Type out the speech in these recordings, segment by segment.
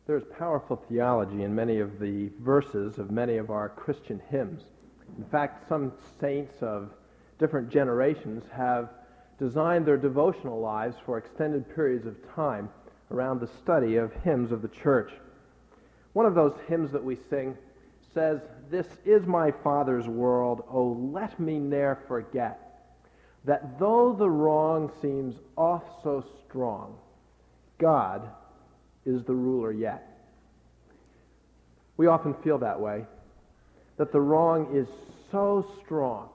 There's powerful theology in many of the verses of many of our Christian hymns. In fact, some saints of different generations have designed their devotional lives for extended periods of time around the study of hymns of the church. One of those hymns that we sing says, "This is my Father's world, oh let me ne'er forget, that though the wrong seems oft so strong, God is the ruler yet." We often feel that way, that the wrong is so strong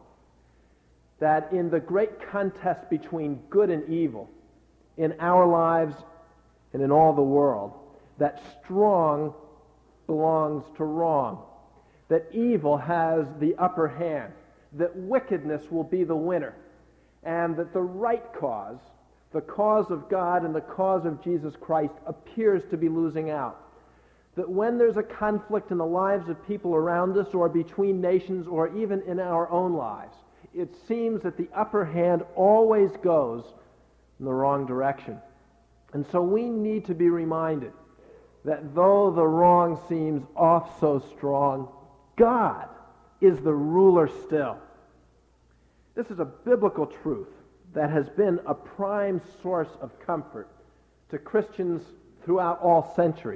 that in the great contest between good and evil in our lives and in all the world, that strong belongs to wrong, that evil has the upper hand, that wickedness will be the winner, and that the right cause, the cause of God and the cause of Jesus Christ, appears to be losing out. That when there's a conflict in the lives of people around us or between nations or even in our own lives, it seems that the upper hand always goes in the wrong direction. And so we need to be reminded that though the wrong seems oft so strong, God is the ruler still. This is a biblical truth that has been a prime source of comfort to Christians throughout all centuries.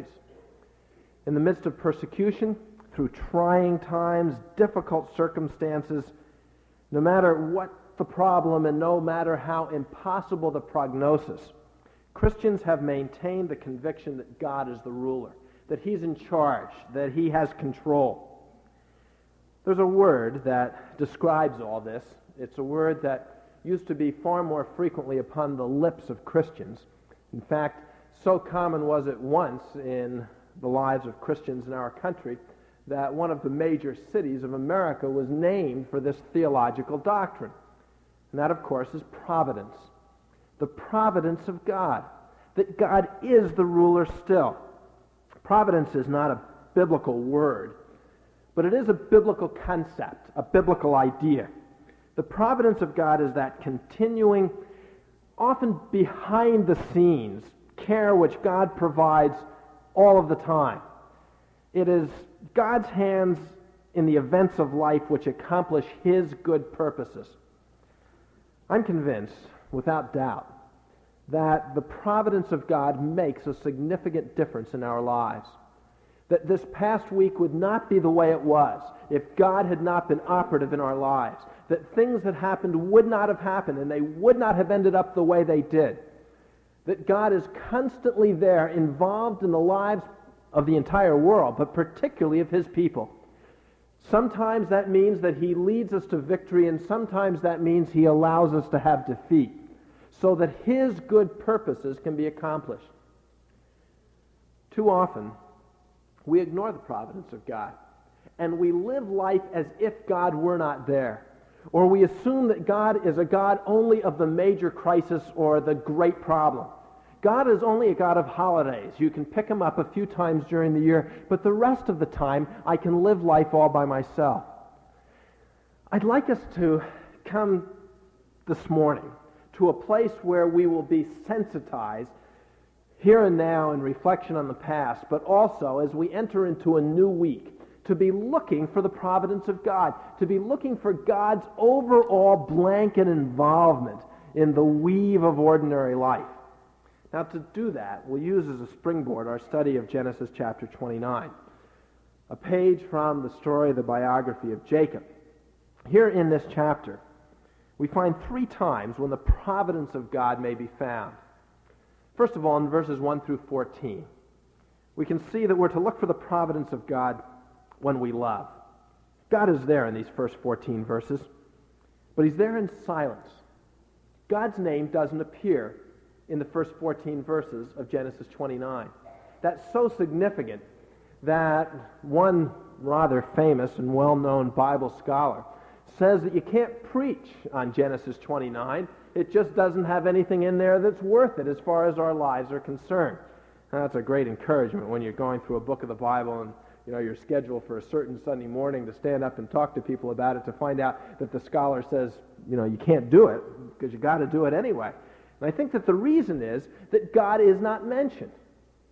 In the midst of persecution, through trying times, difficult circumstances, no matter what the problem and no matter how impossible the prognosis, Christians have maintained the conviction that God is the ruler, that He's in charge, that He has control. There's a word that describes all this. It's a word that used to be far more frequently upon the lips of Christians. In fact, so common was it once in the lives of Christians in our country that one of the major cities of America was named for this theological doctrine. And that, of course, is providence. The providence of God. That God is the ruler still. Providence is not a biblical word, but it is a biblical concept, a biblical idea. The providence of God is that continuing, often behind the scenes, care which God provides all of the time. It is God's hands in the events of life which accomplish His good purposes. I'm convinced, without doubt, that the providence of God makes a significant difference in our lives. That this past week would not be the way it was if God had not been operative in our lives. That things that happened would not have happened and they would not have ended up the way they did. That God is constantly there, involved in the lives of the entire world, but particularly of His people. Sometimes that means that He leads us to victory, and sometimes that means He allows us to have defeat, so that His good purposes can be accomplished. Too often, we ignore the providence of God, and we live life as if God were not there. Or we assume that God is a God only of the major crisis or the great problem. God is only a God of holidays. You can pick Him up a few times during the year, but the rest of the time, I can live life all by myself. I'd like us to come this morning to a place where we will be sensitized here and now in reflection on the past, but also as we enter into a new week, to be looking for the providence of God, to be looking for God's overall blanket involvement in the weave of ordinary life. Now, to do that, we'll use as a springboard our study of Genesis chapter 29, a page from the story of the biography of Jacob. Here in this chapter, we find 3 times when the providence of God may be found. First of all, in verses 1 through 14, we can see that we're to look for the providence of God when we love. God is there in these first 14 verses, but He's there in silence. God's name doesn't appear in the first 14 verses of Genesis 29. That's so significant that one rather famous and well-known Bible scholar says that you can't preach on Genesis 29. It just doesn't have anything in there that's worth it as far as our lives are concerned. Now, that's a great encouragement when you're going through a book of the Bible and you're scheduled for a certain Sunday morning to stand up and talk to people about it, to find out that the scholar says, you can't do it because you got to do it anyway. And I think that the reason is that God is not mentioned.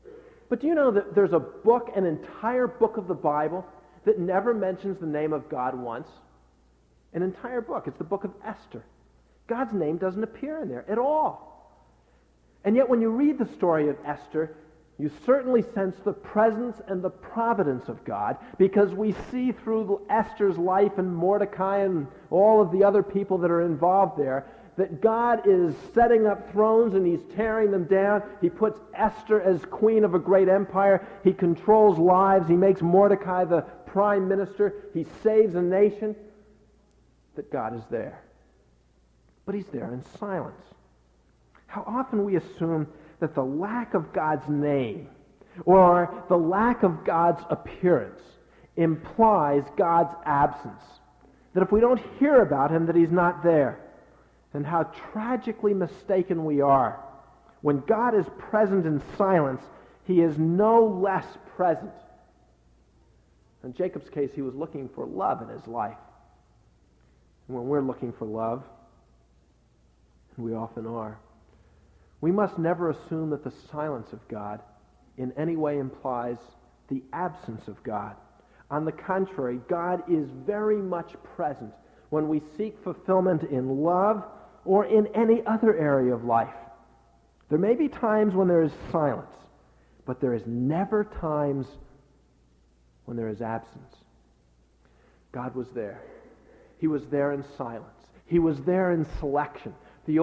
But do you know that there's a book, an entire book of the Bible, that never mentions the name of God once? An entire book. It's the book of Esther. God's name doesn't appear in there at all. And yet when you read the story of Esther, you certainly sense the presence and the providence of God, because we see through Esther's life and Mordecai and all of the other people that are involved there that God is setting up thrones and he's tearing them down. He puts Esther as queen of a great empire. He controls lives. He makes Mordecai the prime minister. He saves a nation. That God is there. But he's there in silence. How often we assume that the lack of God's name or the lack of God's appearance implies God's absence. That if we don't hear about him, that he's not there. And how tragically mistaken we are. When God is present in silence, he is no less present. In Jacob's case, he was looking for love in his life. And when we're looking for love, and we often are, we must never assume that the silence of God in any way implies the absence of God. On the contrary, God is very much present when we seek fulfillment in love or in any other area of life. There may be times when there is silence, but there is never times when there is absence. God was there. He was there in silence. He was there in selection. The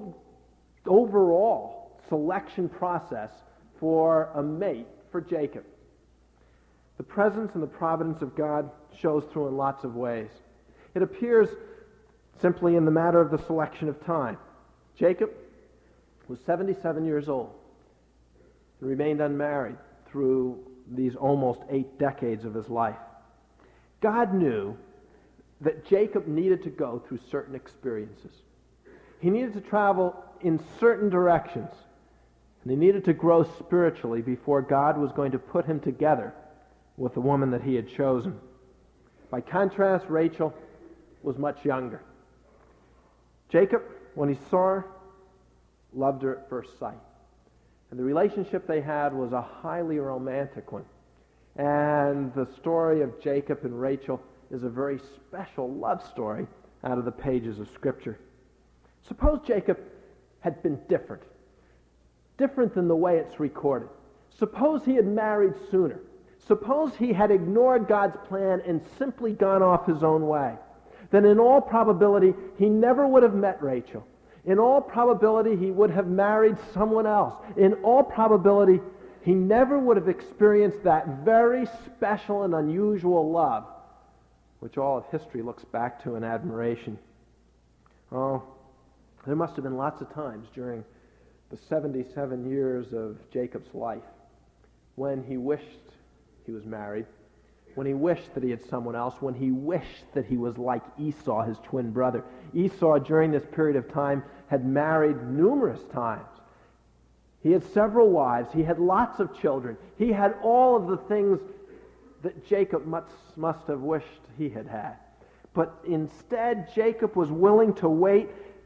overall selection process for a mate for Jacob. The presence and the providence of God shows through in lots of ways. It appears simply in the matter of the selection of time. Jacob was 77 years old and remained unmarried through these almost 8 decades of his life. God knew that Jacob needed to go through certain experiences. He needed to travel in certain directions, and he needed to grow spiritually before God was going to put him together with the woman that he had chosen. By contrast, Rachel was much younger. Jacob, when he saw her, loved her at first sight. And the relationship they had was a highly romantic one. And the story of Jacob and Rachel is a very special love story out of the pages of Scripture. Suppose Jacob had been different than the way it's recorded. Suppose he had married sooner. Suppose he had ignored God's plan and simply gone off his own way. Then in all probability, he never would have met Rachel. In all probability, he would have married someone else. In all probability, he never would have experienced that very special and unusual love, which all of history looks back to in admiration. Oh, there must have been lots of times during the 77 years of Jacob's life when he wished he was married, when he wished that he had someone else, when he wished that he was like Esau, his twin brother. Esau, during this period of time, had married numerous times. He had several wives. He had lots of children. He had all of the things that Jacob must have wished he had had. But instead, Jacob was willing to wait.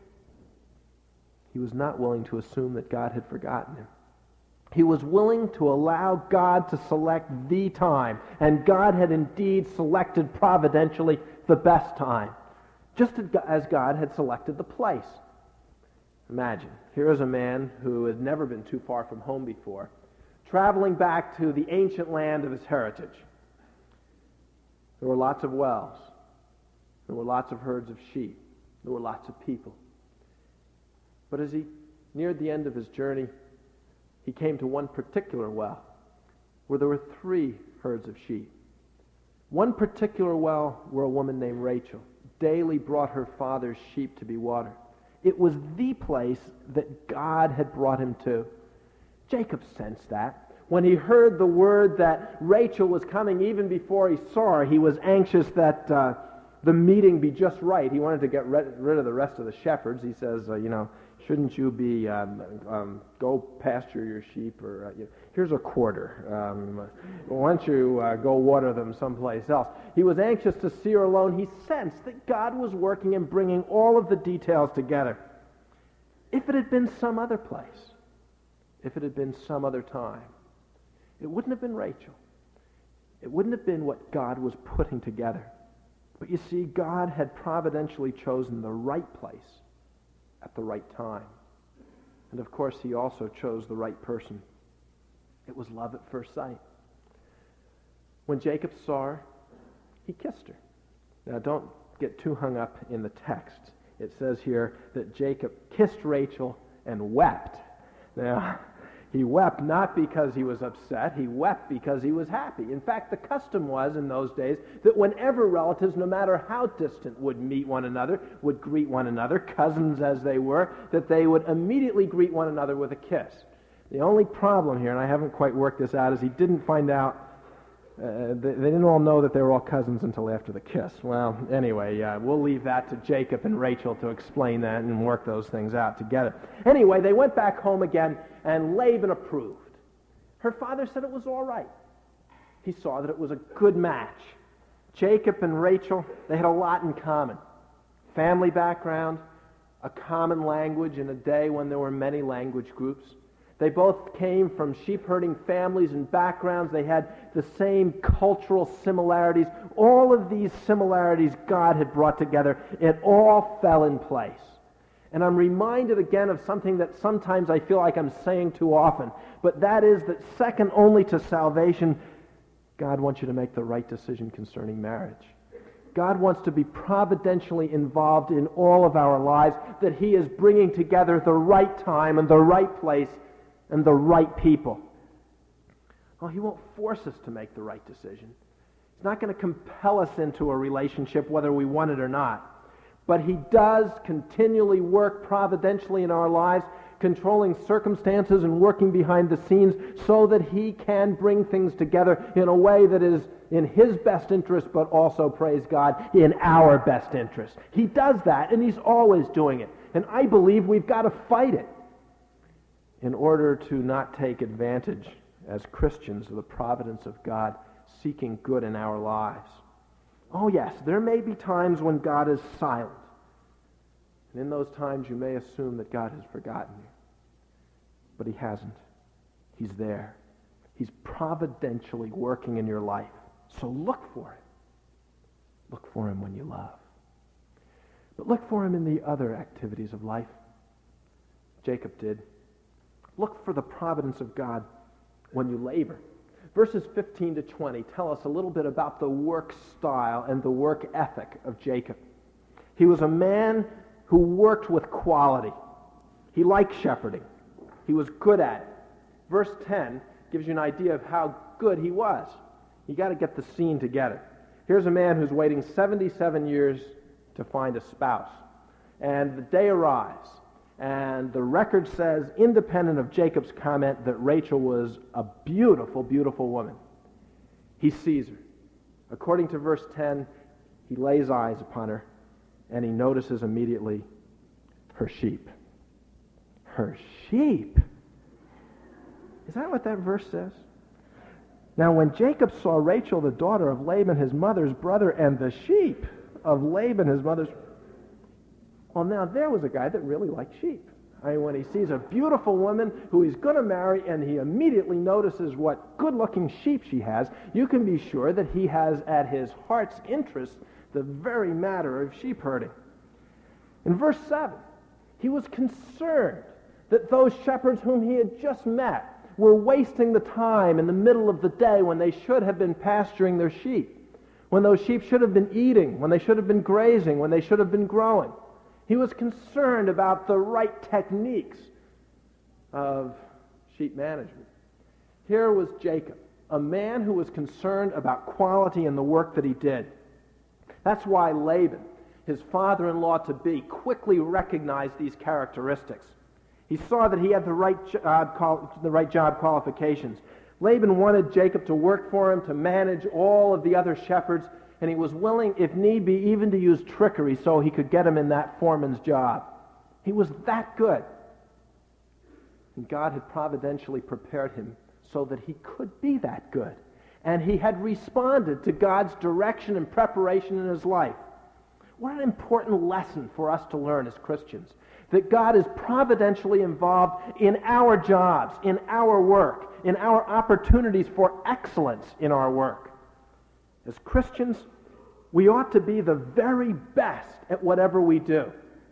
He was not willing to assume that God had forgotten him. He was willing to allow God to select the time, and God had indeed selected providentially the best time, just as God had selected the place. Imagine, here is a man who had never been too far from home before, traveling back to the ancient land of his heritage. There were lots of wells. There were lots of herds of sheep. There were lots of people. But as he neared the end of his journey, he came to one particular well where there were 3 herds of sheep. One particular well where a woman named Rachel daily brought her father's sheep to be watered. It was the place that God had brought him to. Jacob sensed that. When he heard the word that Rachel was coming, even before he saw her, he was anxious that the meeting be just right. He wanted to get rid of the rest of the shepherds. He says, shouldn't you be, go pasture your sheep, or here's a quarter. Why don't you go water them someplace else? He was anxious to see her alone. He sensed that God was working and bringing all of the details together. If it had been some other place, if it had been some other time, it wouldn't have been Rachel. It wouldn't have been what God was putting together. But you see, God had providentially chosen the right place at the right time. And of course, he also chose the right person. It was love at first sight. When Jacob saw her, he kissed her. Now, don't get too hung up in the text. It says here that Jacob kissed Rachel and wept. Now, he wept not because he was upset. He wept because he was happy. In fact, the custom was in those days that whenever relatives, no matter how distant, would meet one another, would greet one another, cousins as they were, that they would immediately greet one another with a kiss. The only problem here, and I haven't quite worked this out, is he didn't find out, they didn't all know that they were all cousins until after the kiss. Well, anyway, we'll leave that to Jacob and Rachel to explain that and work those things out together. Anyway, they went back home again, and Laban approved. Her father said it was all right. He saw that it was a good match. Jacob and Rachel, they had a lot in common. Family background, a common language in a day when there were many language groups. They both came from sheep-herding families and backgrounds. They had the same cultural similarities. All of these similarities God had brought together. It all fell in place. And I'm reminded again of something that sometimes I feel like I'm saying too often, but that is that second only to salvation, God wants you to make the right decision concerning marriage. God wants to be providentially involved in all of our lives, that he is bringing together the right time and the right place and the right people. Well, he won't force us to make the right decision. He's not going to compel us into a relationship whether we want it or not. But he does continually work providentially in our lives, controlling circumstances and working behind the scenes so that he can bring things together in a way that is in his best interest, but also, praise God, in our best interest. He does that, and he's always doing it. And I believe we've got to fight it in order to not take advantage as Christians of the providence of God, seeking good in our lives. Oh yes, there may be times when God is silent. And in those times you may assume that God has forgotten you. But he hasn't. He's there. He's providentially working in your life. So look for it. Look for him when you love. But look for him in the other activities of life. Jacob did. Look for the providence of God when you labor. Verses 15 to 20 tell us a little bit about the work style and the work ethic of Jacob. He was a man who worked with quality. He liked shepherding. He was good at it. Verse 10 gives you an idea of how good he was. You got to get the scene together. Here's a man who's waiting 77 years to find a spouse. And the day arrives. And the record says, independent of Jacob's comment, that Rachel was a beautiful, beautiful woman. He sees her. According to verse 10, he lays eyes upon her, and he notices immediately her sheep. Her sheep? Is that what that verse says? Now, when Jacob saw Rachel, the daughter of Laban, his mother's brother, and the sheep of Laban, his mother's... Well, now, there was a guy that really liked sheep. I mean, when he sees a beautiful woman who he's going to marry and he immediately notices what good-looking sheep she has, you can be sure that he has at his heart's interest the very matter of sheep herding. In verse 7, he was concerned that those shepherds whom he had just met were wasting the time in the middle of the day when they should have been pasturing their sheep, when those sheep should have been eating, when they should have been grazing, when they should have been growing. He was concerned about the right techniques of sheep management. Here was Jacob, a man who was concerned about quality in the work that he did. That's why Laban, his father-in-law-to-be, quickly recognized these characteristics. He saw that he had the right job qualifications. Laban wanted Jacob to work for him, to manage all of the other shepherds, and he was willing, if need be, even to use trickery so he could get him in that foreman's job. He was that good. And God had providentially prepared him so that he could be that good. And he had responded to God's direction and preparation in his life. What an important lesson for us to learn as Christians. that God is providentially involved in our jobs, in our work, in our opportunities for excellence in our work. As Christians, we ought to be the very best at whatever we do.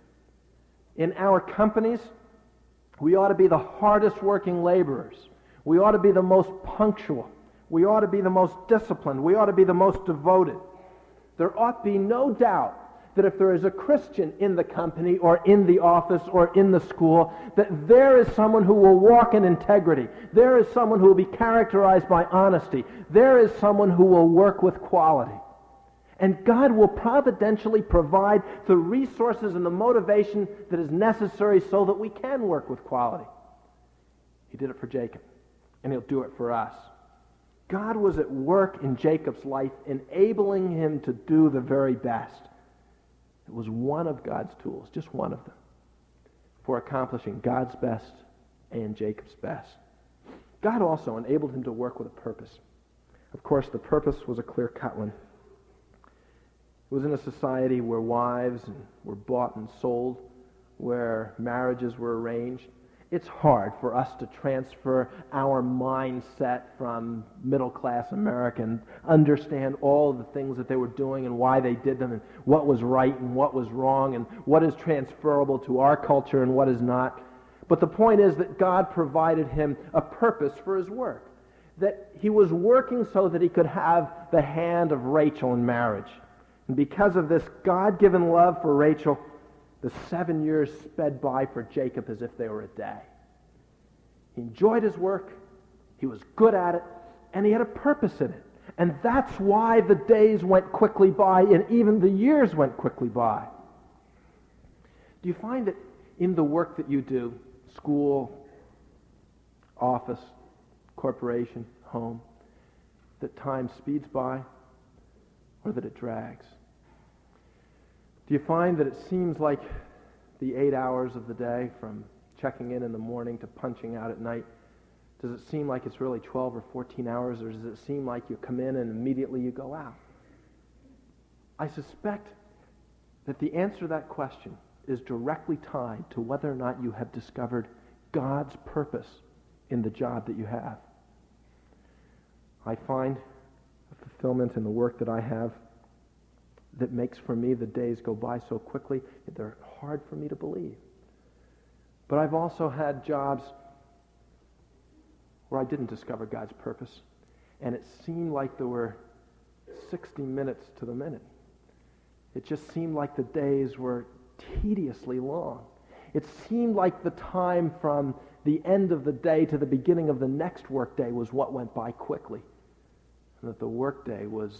In our companies, we ought to be the hardest working laborers. We ought to be the most punctual. We ought to be the most disciplined. We ought to be the most devoted. There ought be no doubt that if there is a Christian in the company or in the office or in the school, that there is someone who will walk in integrity. There is someone who will be characterized by honesty. There is someone who will work with quality. And God will providentially provide the resources and the motivation that is necessary so that we can work with quality. He did it for Jacob, and he'll do it for us. God was at work in Jacob's life, enabling him to do the very best. It was one of God's tools, just one of them, for accomplishing God's best and Jacob's best. God also enabled him to work with a purpose. Of course, the purpose was a clear-cut one. It was in a society where wives were bought and sold, where marriages were arranged. It's hard for us to transfer our mindset from middle-class America and understand all the things that they were doing and why they did them and what was right and what was wrong and what is transferable to our culture and what is not. But the point is that God provided him a purpose for his work, that he was working so that he could have the hand of Rachel in marriage. And because of this God-given love for Rachel, the 7 years sped by for Jacob as if they were a day. He enjoyed his work, he was good at it, and he had a purpose in it. And that's why the days went quickly by and even the years went quickly by. Do you find that in the work that you do, school, office, corporation, home, that time speeds by or that it drags? Do you find that it seems like the 8 hours of the day, from checking in the morning to punching out at night, does it seem like it's really 12 or 14 hours, or does it seem like you come in and immediately you go out? I suspect that the answer to that question is directly tied to whether or not you have discovered God's purpose in the job that you have. I find a fulfillment in the work that I have that makes for me the days go by so quickly, they're hard for me to believe. But I've also had jobs where I didn't discover God's purpose, and it seemed like there were 60 minutes to the minute. It just seemed like the days were tediously long. It seemed like the time from the end of the day to the beginning of the next workday was what went by quickly, and that the workday was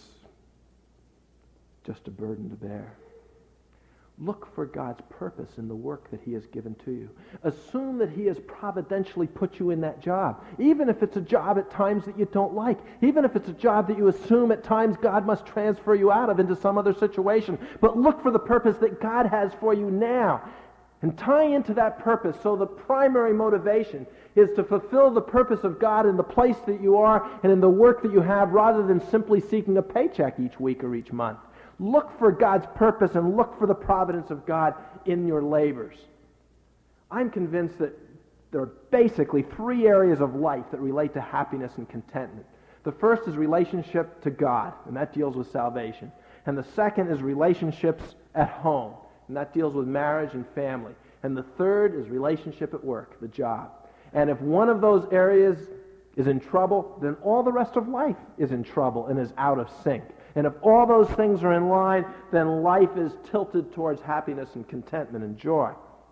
just a burden to bear. Look for God's purpose in the work that he has given to you. Assume that he has providentially put you in that job, even if it's a job at times that you don't like, even if it's a job that you assume at times God must transfer you out of into some other situation. But look for the purpose that God has for you now, and tie into that purpose so the primary motivation is to fulfill the purpose of God in the place that you are and in the work that you have, rather than simply seeking a paycheck each week or each month. Look for God's purpose and look for the providence of God in your labors. I'm convinced that there are basically 3 areas of life that relate to happiness and contentment. The first is relationship to God, and that deals with salvation. And the second is relationships at home, and that deals with marriage and family. And the third is relationship at work, the job. And if one of those areas is in trouble, then all the rest of life is in trouble and is out of sync. And if all those things are in line, then life is tilted towards happiness and contentment and joy.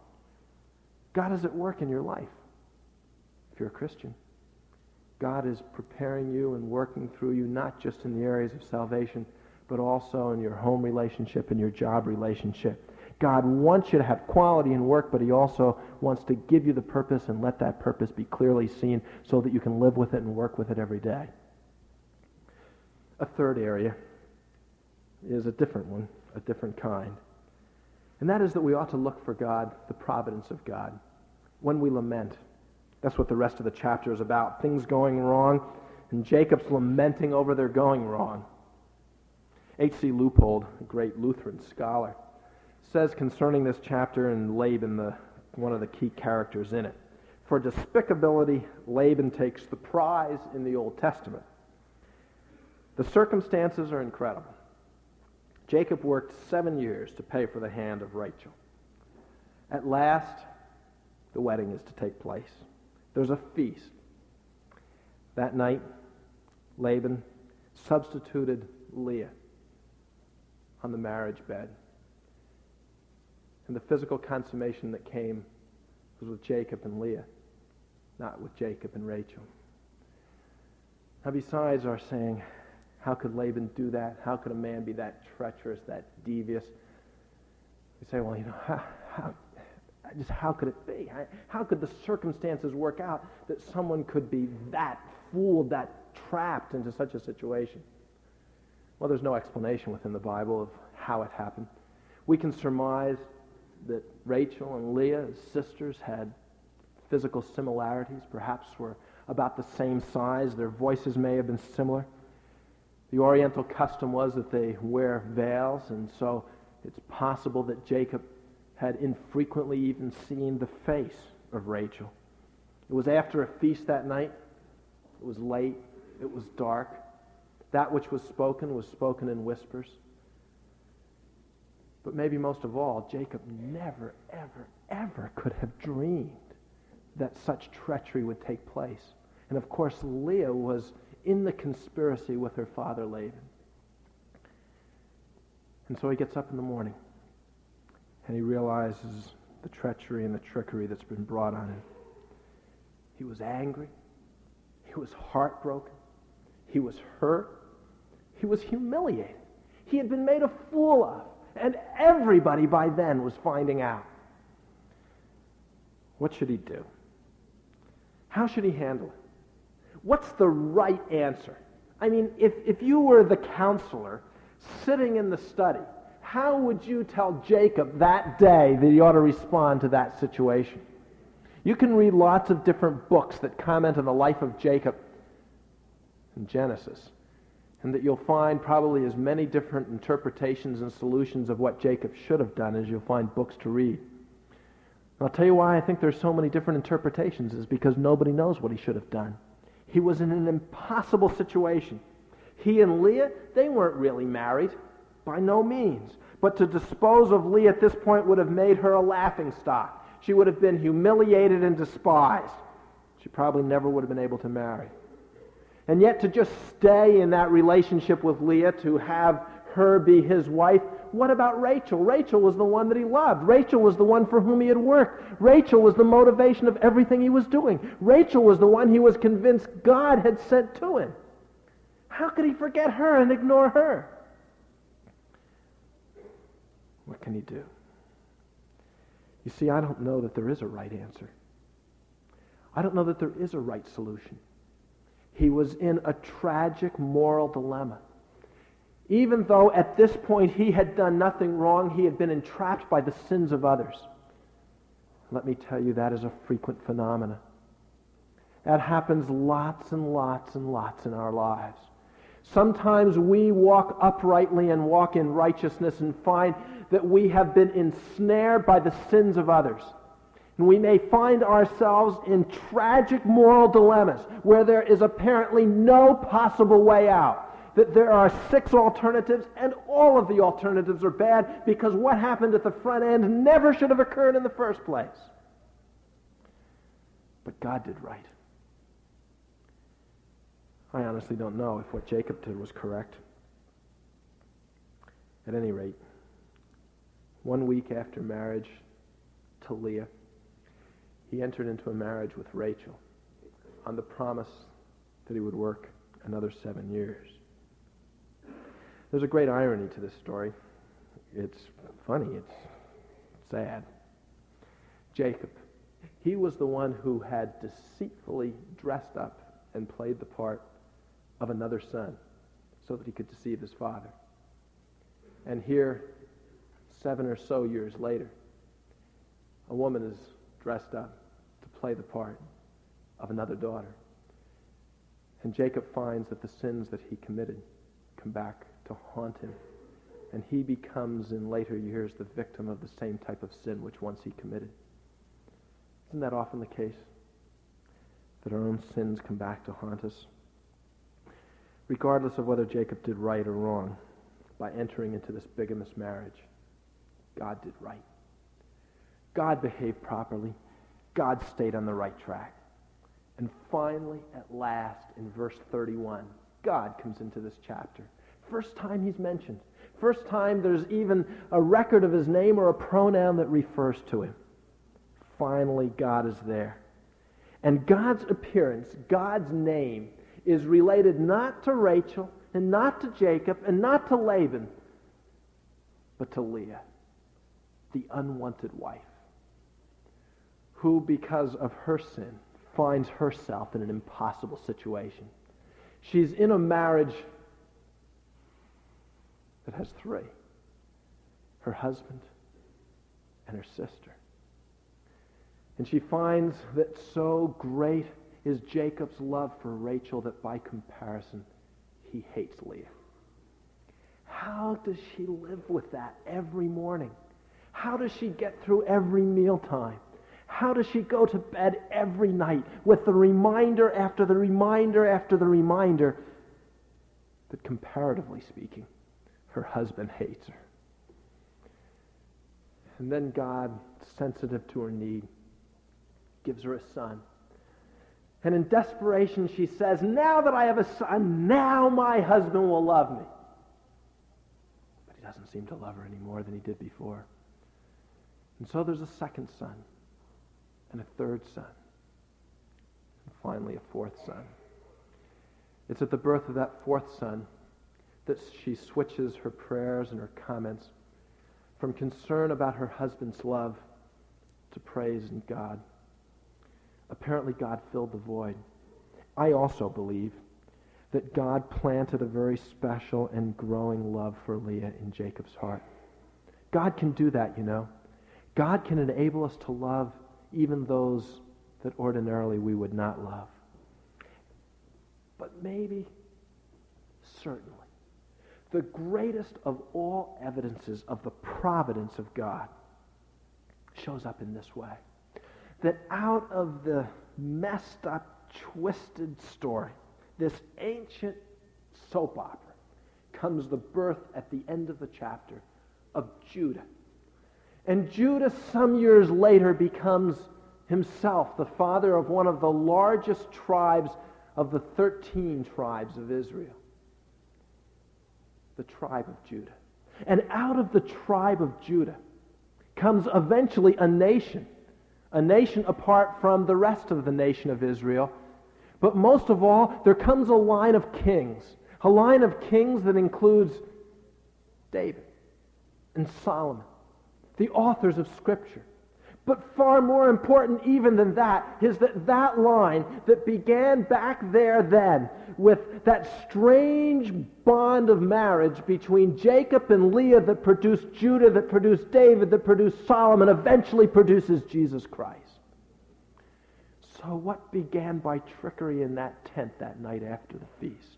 God is at work in your life. If you're a Christian, God is preparing you and working through you, not just in the areas of salvation, but also in your home relationship and your job relationship. God wants you to have quality in work, but he also wants to give you the purpose and let that purpose be clearly seen so that you can live with it and work with it every day. A third area is a different one, a different kind. And that is that we ought to look for God, the providence of God, when we lament. That's what the rest of the chapter is about. Things going wrong, and Jacob's lamenting over their going wrong. H.C. Leupold, a great Lutheran scholar, says concerning this chapter, and Laban, the one of the key characters in it. For despicability, Laban takes the prize in the Old Testament. The circumstances are incredible. Jacob worked 7 years to pay for the hand of Rachel. At last, the wedding is to take place. There's a feast. That night, Laban substituted Leah on the marriage bed. And the physical consummation that came was with Jacob and Leah, not with Jacob and Rachel. Now, besides our saying, how could Laban do that? How could a man be that treacherous, that devious? You say, well, how could it be? How could the circumstances work out that someone could be that fooled, that trapped into such a situation? Well, there's no explanation within the Bible of how it happened. We can surmise that Rachel and Leah, as sisters, had physical similarities, perhaps were about the same size. Their voices may have been similar. The Oriental custom was that they wear veils, and so it's possible that Jacob had infrequently even seen the face of Rachel. It was after a feast that night. It was late. It was dark. That which was spoken in whispers. But maybe most of all, Jacob never, ever, ever could have dreamed that such treachery would take place. And of course, Leah was in the conspiracy with her father Laban. And so he gets up in the morning and he realizes the treachery and the trickery that's been brought on him. He was angry. He was heartbroken. He was hurt. He was humiliated. He had been made a fool of. And everybody by then was finding out. What should he do? How should he handle it? What's the right answer? I mean, if you were the counselor sitting in the study, how would you tell Jacob that day that he ought to respond to that situation? You can read lots of different books that comment on the life of Jacob in Genesis, and that you'll find probably as many different interpretations and solutions of what Jacob should have done as you'll find books to read. And I'll tell you why I think there's so many different interpretations is because nobody knows what he should have done. He was in an impossible situation. He and Leah, they weren't really married, by no means. But to dispose of Leah at this point would have made her a laughingstock. She would have been humiliated and despised. She probably never would have been able to marry. And yet to just stay in that relationship with Leah, to have her be his wife, what about Rachel? Rachel was the one that he loved. Rachel was the one for whom he had worked. Rachel was the motivation of everything he was doing. Rachel was the one he was convinced God had sent to him. How could he forget her and ignore her? What can he do? You see, I don't know that there is a right answer. I don't know that there is a right solution. He was in a tragic moral dilemma. Even though at this point he had done nothing wrong, he had been entrapped by the sins of others. Let me tell you, that is a frequent phenomenon. That happens lots and lots and lots in our lives. Sometimes we walk uprightly and walk in righteousness and find that we have been ensnared by the sins of others. And we may find ourselves in tragic moral dilemmas where there is apparently no possible way out. That there are 6 alternatives and all of the alternatives are bad because what happened at the front end never should have occurred in the first place. But God did right. I honestly don't know if what Jacob did was correct. At any rate, 1 week after marriage to Leah, he entered into a marriage with Rachel on the promise that he would work another 7 years. There's a great irony to this story. It's funny, it's sad. Jacob, he was the one who had deceitfully dressed up and played the part of another son so that he could deceive his father. And here, 7 or so years later, a woman is dressed up to play the part of another daughter. And Jacob finds that the sins that he committed come back to haunt him. And he becomes, in later years, the victim of the same type of sin which once he committed. Isn't that often the case? That our own sins come back to haunt us? Regardless of whether Jacob did right or wrong by entering into this bigamous marriage, God did right. God behaved properly. God stayed on the right track. And finally, at last, in verse 31, God comes into this chapter. First time he's mentioned. First time there's even a record of his name or a pronoun that refers to him. Finally, God is there. And God's appearance, God's name, is related not to Rachel and not to Jacob and not to Laban, but to Leah, the unwanted wife, who, because of her sin, finds herself in an impossible situation. She's in a marriage that has three: her husband and her sister. And she finds that so great is Jacob's love for Rachel that by comparison, he hates Leah. How does she live with that every morning? How does she get through every mealtime? How does she go to bed every night with the reminder after the reminder after the reminder that, comparatively speaking, her husband hates her? And then God, sensitive to her need, gives her a son. And in desperation she says, now that I have a son, now my husband will love me. But he doesn't seem to love her any more than he did before. And so there's a second son, and a third son, and finally a fourth son. It's at the birth of that fourth son that she switches her prayers and her comments from concern about her husband's love to praise in God. Apparently God filled the void. I also believe that God planted a very special and growing love for Leah in Jacob's heart. God can do that, you know. God can enable us to love even those that ordinarily we would not love. But maybe, certainly, the greatest of all evidences of the providence of God shows up in this way. That out of the messed up, twisted story, this ancient soap opera, comes the birth at the end of the chapter of Judah. And Judah, some years later, becomes himself the father of one of the largest tribes of the 13 tribes of Israel. The tribe of Judah. And out of the tribe of Judah comes eventually a nation apart from the rest of the nation of Israel. But most of all, there comes a line of kings that includes David and Solomon, the authors of Scripture. But far more important even than that is that line that began back there then with that strange bond of marriage between Jacob and Leah that produced Judah, that produced David, that produced Solomon, eventually produces Jesus Christ. So what began by trickery in that tent that night after the feast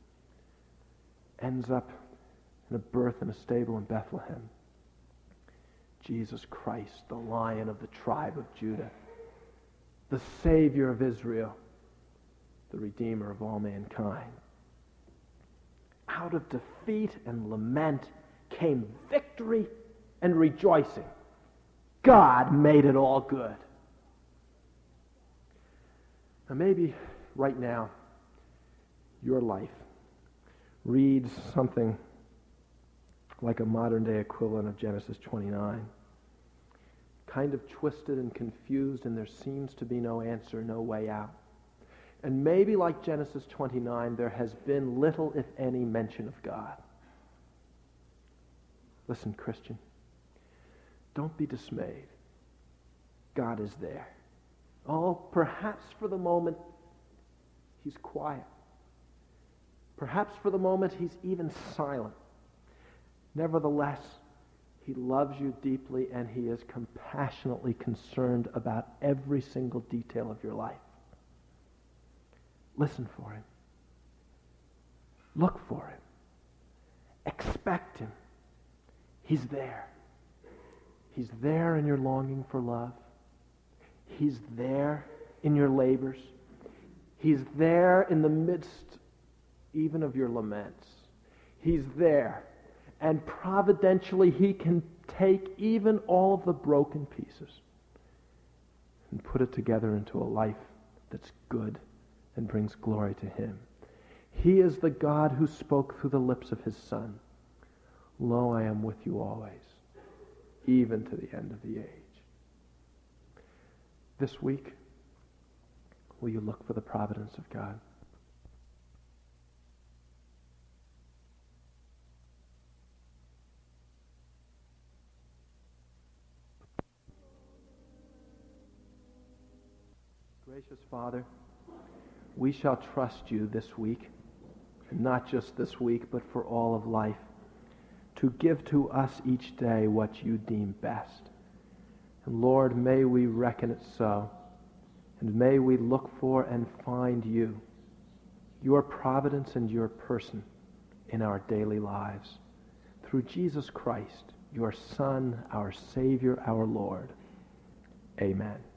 ends up in a birth in a stable in Bethlehem. Jesus Christ, the Lion of the tribe of Judah, the Savior of Israel, the Redeemer of all mankind. Out of defeat and lament came victory and rejoicing. God made it all good. Now maybe right now your life reads something like a modern-day equivalent of Genesis 29. Kind of twisted and confused, and there seems to be no answer, no way out. And maybe like Genesis 29, there has been little, if any, mention of God. Listen, Christian, don't be dismayed. God is there. Oh, perhaps for the moment, he's quiet. Perhaps for the moment, he's even silent. Nevertheless, he loves you deeply and he is compassionately concerned about every single detail of your life. Listen for him. Look for him. Expect him. He's there. He's there in your longing for love. He's there in your labors. He's there in the midst even of your laments. He's there. And providentially, he can take even all of the broken pieces and put it together into a life that's good and brings glory to him. He is the God who spoke through the lips of his Son, "Lo, I am with you always, even to the end of the age." This week, will you look for the providence of God? Gracious Father, we shall trust you this week, and not just this week, but for all of life, to give to us each day what you deem best. And Lord, may we reckon it so, and may we look for and find you, your providence and your person in our daily lives. Through Jesus Christ, your Son, our Savior, our Lord. Amen.